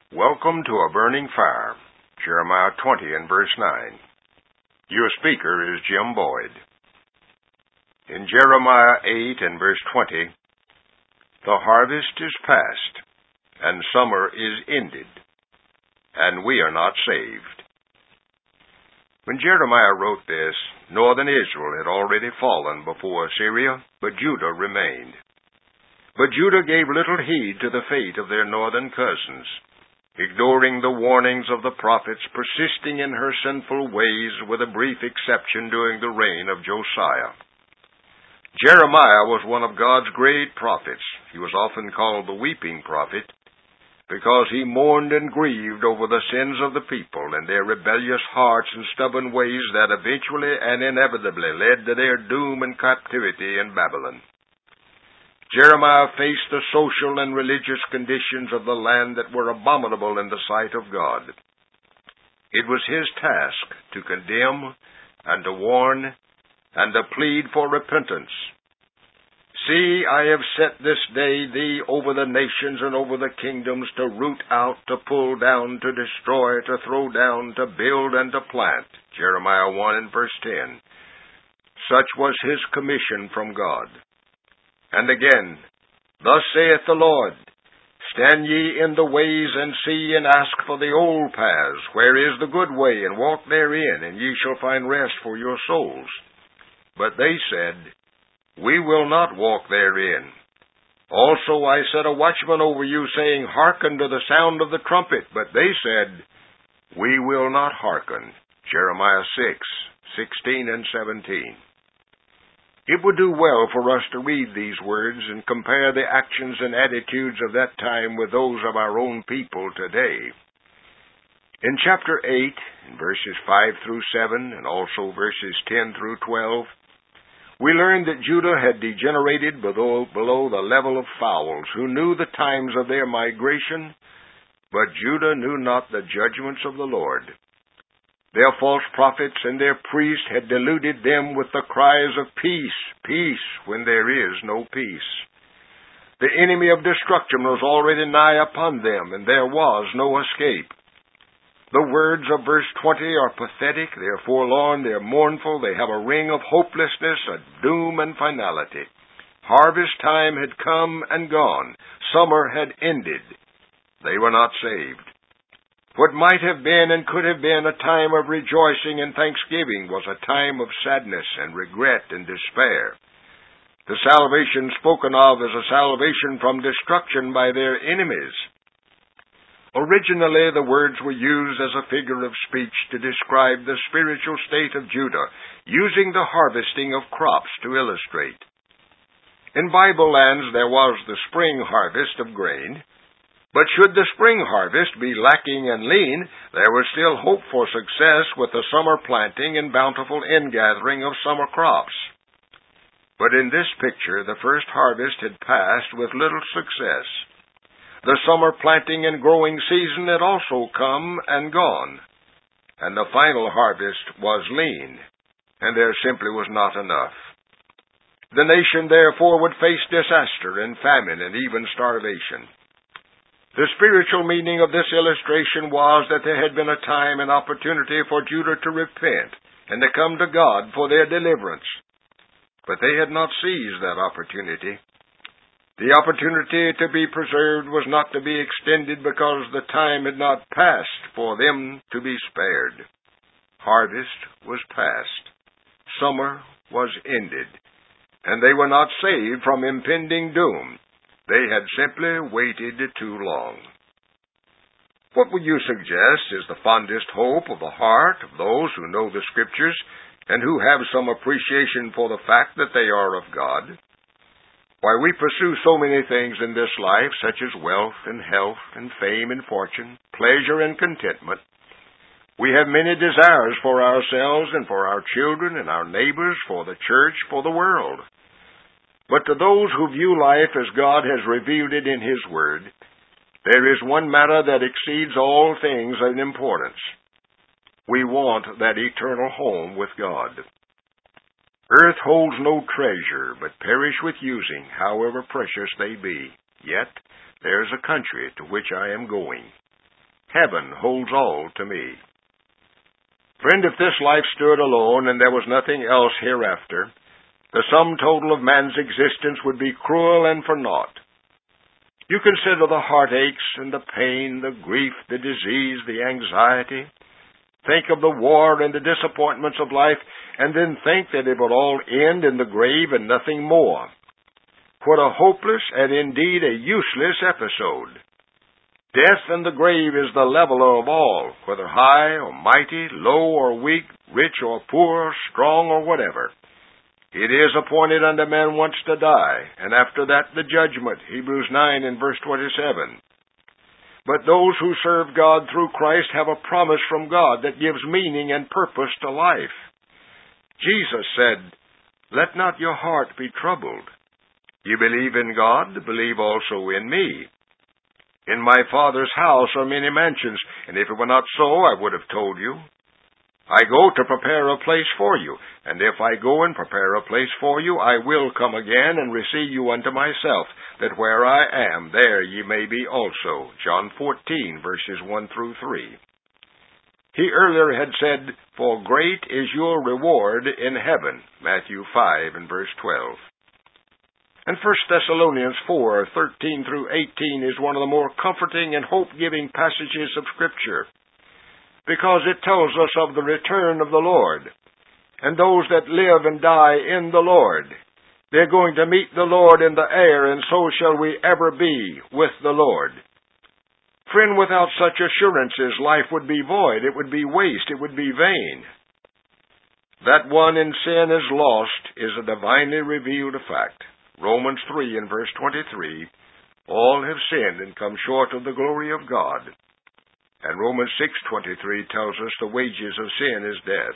Welcome to a burning fire, Jeremiah 20 and verse 9. Your speaker is Jim Boyd. In Jeremiah 8 and verse 20, the harvest is past, and summer is ended, and we are not saved. When Jeremiah wrote this, northern Israel had already fallen before Assyria, but Judah remained. But Judah gave little heed to the fate of their northern cousins, ignoring the warnings of the prophets, persisting in her sinful ways, with a brief exception during the reign of Josiah. Jeremiah was one of God's great prophets. He was often called the weeping prophet, because he mourned and grieved over the sins of the people and their rebellious hearts and stubborn ways that eventually and inevitably led to their doom and captivity in Babylon. Jeremiah faced the social and religious conditions of the land that were abominable in the sight of God. It was his task to condemn and to warn and to plead for repentance. See, I have set this day thee over the nations and over the kingdoms, to root out, to pull down, to destroy, to throw down, to build and to plant. Jeremiah 1 and verse 10. Such was his commission from God. And again, thus saith the Lord, Stand ye in the ways, and see, and ask for the old paths, where is the good way, and walk therein, and ye shall find rest for your souls. But they said, We will not walk therein. Also I set a watchman over you, saying, Hearken to the sound of the trumpet. But they said, We will not hearken. Jeremiah 6:16 and 17. It would do well for us to read these words and compare the actions and attitudes of that time with those of our own people today. In chapter 8, in verses 5 through 7, and also verses 10 through 12, we learn that Judah had degenerated below the level of fowls, who knew the times of their migration, but Judah knew not the judgments of the Lord. Their false prophets and their priests had deluded them with the cries of peace, peace, when there is no peace. The enemy of destruction was already nigh upon them, and there was no escape. The words of verse 20 are pathetic, they are forlorn, they are mournful, they have a ring of hopelessness, a doom and finality. Harvest time had come and gone. Summer had ended. They were not saved. What might have been and could have been a time of rejoicing and thanksgiving was a time of sadness and regret and despair. The salvation spoken of is a salvation from destruction by their enemies. Originally, the words were used as a figure of speech to describe the spiritual state of Judah, using the harvesting of crops to illustrate. In Bible lands, there was the spring harvest of grain, but should the spring harvest be lacking and lean, there was still hope for success with the summer planting and bountiful ingathering of summer crops. But in this picture, the first harvest had passed with little success. The summer planting and growing season had also come and gone, and the final harvest was lean, and there simply was not enough. The nation, therefore, would face disaster and famine and even starvation. The spiritual meaning of this illustration was that there had been a time and opportunity for Judah to repent and to come to God for their deliverance. But they had not seized that opportunity. The opportunity to be preserved was not to be extended because the time had not passed for them to be spared. Harvest was past. Summer was ended. And they were not saved from impending doom. They had simply waited too long. What would you suggest is the fondest hope of the heart of those who know the Scriptures and who have some appreciation for the fact that they are of God? Why, we pursue so many things in this life, such as wealth and health and fame and fortune, pleasure and contentment. We have many desires for ourselves and for our children and our neighbors, for the church, for the world. But to those who view life as God has revealed it in His Word, there is one matter that exceeds all things in importance. We want that eternal home with God. Earth holds no treasure, but perish with using, however precious they be. Yet there is a country to which I am going. Heaven holds all to me. Friend, if this life stood alone and there was nothing else hereafter, the sum total of man's existence would be cruel and for naught. You consider the heartaches and the pain, the grief, the disease, the anxiety. Think of the war and the disappointments of life, and then think that it will all end in the grave and nothing more. What a hopeless and indeed a useless episode. Death and the grave is the leveler of all, whether high or mighty, low or weak, rich or poor, strong or whatever. It is appointed unto man once to die, and after that the judgment, Hebrews 9 and verse 27. But those who serve God through Christ have a promise from God that gives meaning and purpose to life. Jesus said, "Let not your heart be troubled. You believe in God, believe also in me. In my Father's house are many mansions, and if it were not so, I would have told you. I go to prepare a place for you, and if I go and prepare a place for you, I will come again and receive you unto myself, that where I am, there ye may be also." John 14, verses 1 through 3. He earlier had said, "For great is your reward in heaven." Matthew 5 and verse 12. And 1 Thessalonians 4, 13 through 18 is one of the more comforting and hope-giving passages of Scripture, because it tells us of the return of the Lord. And those that live and die in the Lord, they're going to meet the Lord in the air, and so shall we ever be with the Lord. Friend, without such assurances, life would be void, it would be waste, it would be vain. That one in sin is lost is a divinely revealed fact. Romans 3 and verse 23, all have sinned and come short of the glory of God. And Romans 6:23 tells us the wages of sin is death.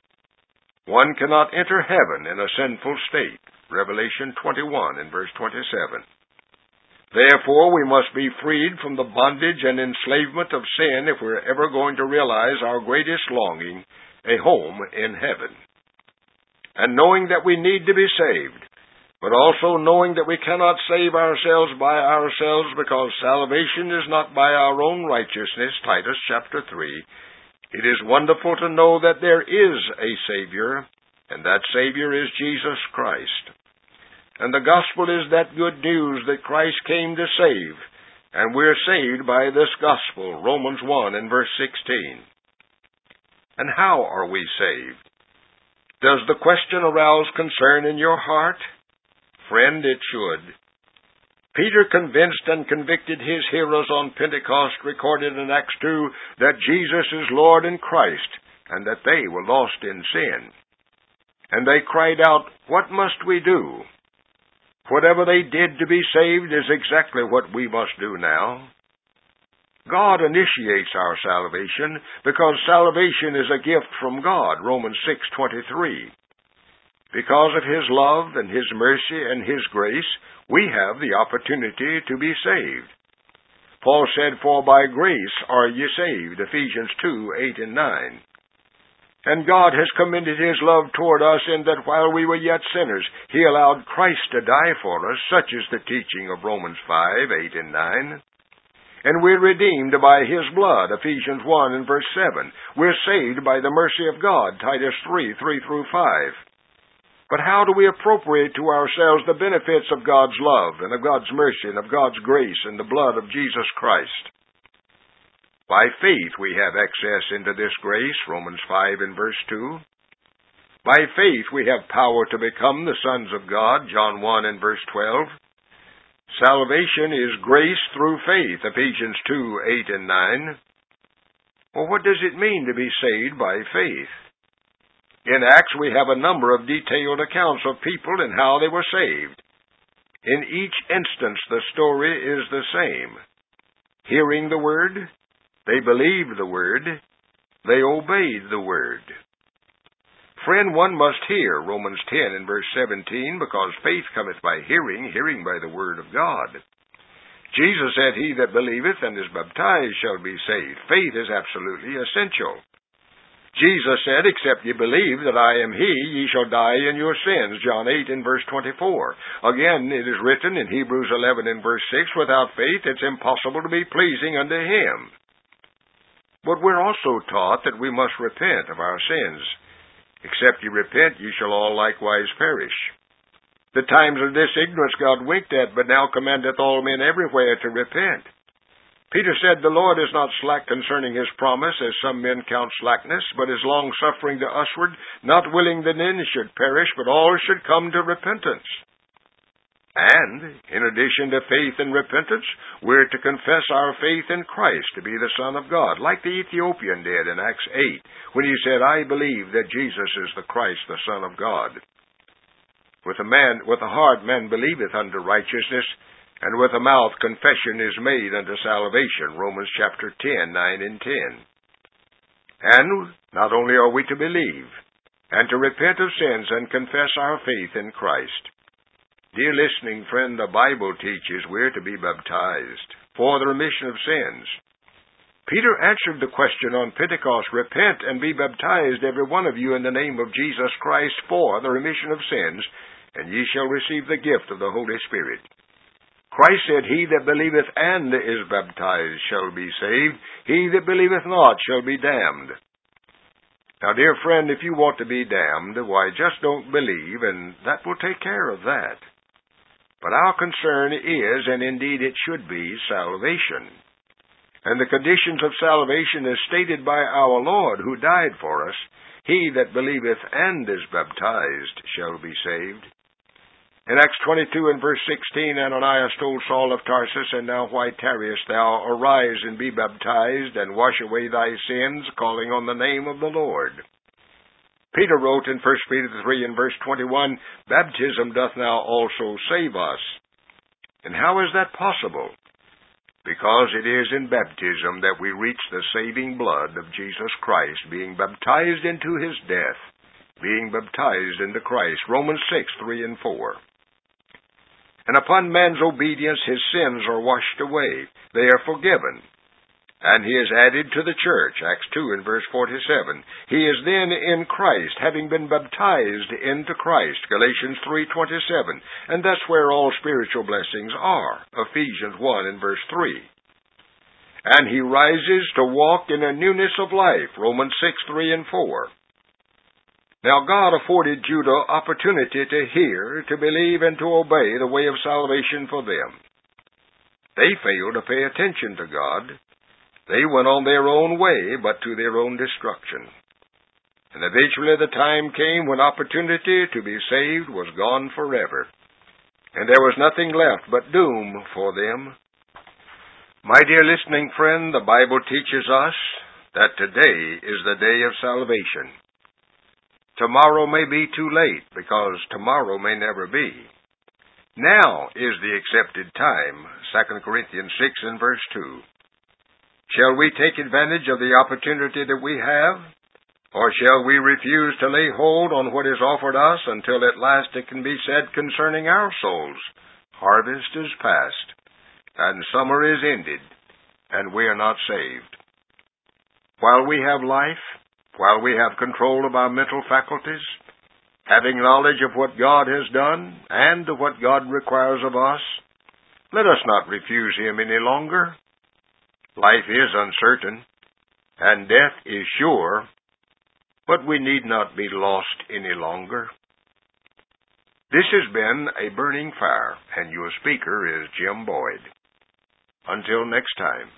One cannot enter heaven in a sinful state. Revelation 21 and verse 27. Therefore, we must be freed from the bondage and enslavement of sin if we're ever going to realize our greatest longing, a home in heaven. And knowing that we need to be saved, but also knowing that we cannot save ourselves by ourselves because salvation is not by our own righteousness, Titus chapter 3, it is wonderful to know that there is a Savior, and that Savior is Jesus Christ. And the gospel is that good news that Christ came to save, and we're saved by this gospel, Romans 1 and verse 16. And how are we saved? Does the question arouse concern in your heart? Friend, it should. Peter convinced and convicted his hearers on Pentecost, recorded in Acts 2, that Jesus is Lord and Christ, and that they were lost in sin. And they cried out, "What must we do?" Whatever they did to be saved is exactly what we must do now. God initiates our salvation because salvation is a gift from God, Romans 6:23. Because of His love and His mercy and His grace, we have the opportunity to be saved. Paul said, "For by grace are ye saved," Ephesians 2, 8 and 9. And God has commended His love toward us in that while we were yet sinners, He allowed Christ to die for us, such is the teaching of Romans 5, 8 and 9. And we're redeemed by His blood, Ephesians 1 and verse 7. We're saved by the mercy of God, Titus 3, 3 through 5. But how do we appropriate to ourselves the benefits of God's love and of God's mercy and of God's grace and the blood of Jesus Christ? By faith we have access into this grace, Romans 5 and verse 2. By faith we have power to become the sons of God, John 1 and verse 12. Salvation is grace through faith, Ephesians 2, 8 and 9. Well, what does it mean to be saved by faith? In Acts, we have a number of detailed accounts of people and how they were saved. In each instance, the story is the same. Hearing the Word, they believed the Word, they obeyed the Word. Friend, one must hear, Romans 10 and verse 17, because faith cometh by hearing, hearing by the Word of God. Jesus said, "He that believeth and is baptized shall be saved." Faith is absolutely essential. Jesus said, "Except ye believe that I am He, ye shall die in your sins." John 8 and verse 24. Again, it is written in Hebrews 11 and verse 6, "Without faith it's impossible to be pleasing unto Him." But we're also taught that we must repent of our sins. Except ye repent, ye shall all likewise perish. The times of this ignorance God winked at, but now commandeth all men everywhere to repent. Peter said, The Lord is not slack concerning his promise, as some men count slackness, but is long-suffering to usward, not willing that any should perish, but all should come to repentance. And, in addition to faith and repentance, we're to confess our faith in Christ to be the Son of God, like the Ethiopian did in Acts 8, when he said, I believe that Jesus is the Christ, the Son of God. With the heart man believeth unto righteousness, and with the mouth confession is made unto salvation, Romans chapter 10, 9 and 10. And not only are we to believe, and to repent of sins and confess our faith in Christ. Dear listening friend, the Bible teaches we're to be baptized for the remission of sins. Peter answered the question on Pentecost, Repent and be baptized, every one of you, in the name of Jesus Christ for the remission of sins, and ye shall receive the gift of the Holy Spirit. Christ said, He that believeth and is baptized shall be saved. He that believeth not shall be damned. Now, dear friend, if you want to be damned, why, just don't believe, and that will take care of that. But our concern is, and indeed it should be, salvation. And the conditions of salvation is stated by our Lord, who died for us. He that believeth and is baptized shall be saved. In Acts 22 and verse 16, Ananias told Saul of Tarsus, And now why tarriest thou? Arise and be baptized, and wash away thy sins, calling on the name of the Lord. Peter wrote in 1 Peter 3 and verse 21, Baptism doth now also save us. And how is that possible? Because it is in baptism that we reach the saving blood of Jesus Christ, being baptized into his death, being baptized into Christ. Romans 6, 3 and 4. And upon man's obedience his sins are washed away. They are forgiven. And he is added to the church, Acts 2 and verse 47. He is then in Christ, having been baptized into Christ, Galatians 3:27. And that's where all spiritual blessings are, Ephesians 1 and verse 3. And he rises to walk in a newness of life, Romans 6, 3 and 4. Now God afforded Judah opportunity to hear, to believe, and to obey the way of salvation for them. They failed to pay attention to God. They went on their own way, but to their own destruction. And eventually the time came when opportunity to be saved was gone forever. And there was nothing left but doom for them. My dear listening friend, the Bible teaches us that today is the day of salvation. Tomorrow may be too late, because tomorrow may never be. Now is the accepted time, 2 Corinthians 6 and verse 2. Shall we take advantage of the opportunity that we have? Or shall we refuse to lay hold on what is offered us until at last it can be said concerning our souls, Harvest is past, and summer is ended, and we are not saved. While we have life, while we have control of our mental faculties, having knowledge of what God has done and of what God requires of us, let us not refuse Him any longer. Life is uncertain, and death is sure, but we need not be lost any longer. This has been A Burning Fire, and your speaker is Jim Boyd. Until next time.